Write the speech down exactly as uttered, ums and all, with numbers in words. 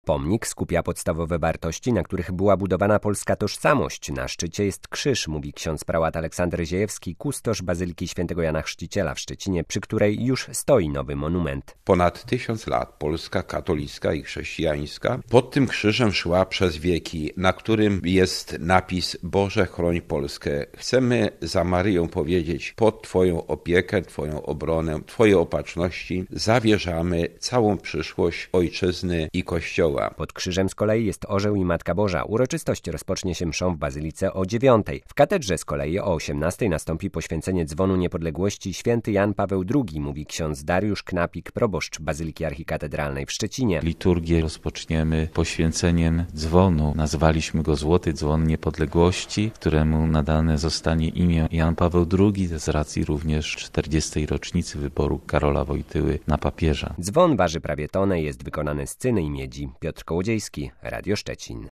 Pomnik skupia podstawowe wartości, na których była budowana polska tożsamość. Na szczycie jest krzyż, mówi ksiądz prałat Aleksander Ziejewski, kustosz Bazyliki Świętego Jana Chrzciciela w Szczecinie, przy której już stoi nowy monument. Ponad tysiąc lat Polska katolicka i chrześcijańska pod tym krzyżem szła przez wieki, na którym jest napis Boże chroń Polskę. Chcemy za Maryją powiedzieć: pod Twoją opiekę, Twoją obronę, Twoje opatrzności zawierzamy całą przyszłość ojczyzny i Kościoła. Pod krzyżem z kolei jest orzeł i Matka Boża. Uroczystość rozpocznie się mszą w Bazylice o dziewiątej. W katedrze z kolei o osiemnastej nastąpi poświęcenie dzwonu niepodległości święty Jan Paweł drugi, mówi ksiądz Dariusz Knapik, proboszcz Bazyliki Archikatedralnej w Szczecinie. Liturgię rozpoczniemy poświęceniem dzwonu. Nazwaliśmy go Złoty Dzwon Niepodległości, któremu nadane zostanie imię Jan Paweł drugi z racji również czterdziestej rocznicy wyboru Karola Wojtyły na papieża. Dzwon waży prawie tonę, jest wykonany z cyny i miedzi. Piotr Kołodziejski, Radio Szczecin.